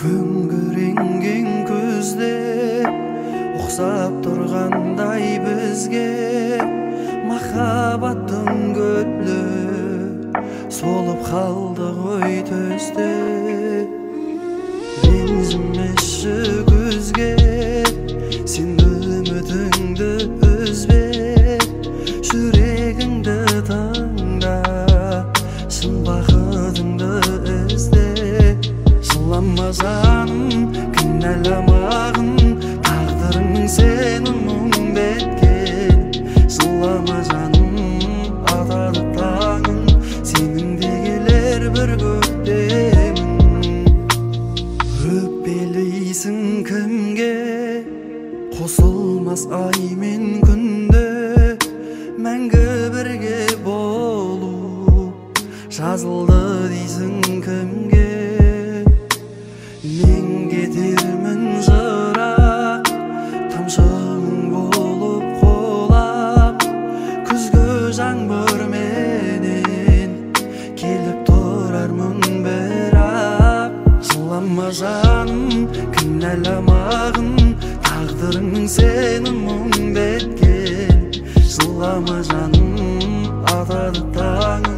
Күңгүреңген көзде ұқсап тұрғандай бізге махаббаттың гүлі солып қалды ғой төсте. Ренжімеші көзге сен үмітіңді үзбе, жүрегіңді тыңда, шын бақытыңды ізде. Жылама жаным, кінәламағын, тағдырың сені мұңды еткен. Жылама жаным, атады таңың, сенің де келер бір көктемің. Өкпелейсің кімге, қосылмас ай мен күнді, мәңгі бірге болу жазылды дейсің кімге. Мен кетермін жырақ, тамшының болып қолап, күзгі жаңбыр менен келіп тұрармын бірақ. Жылама жаным, кінәламағын, тағдырың сені мұңды еткен. Жылама жаным, атады таңың,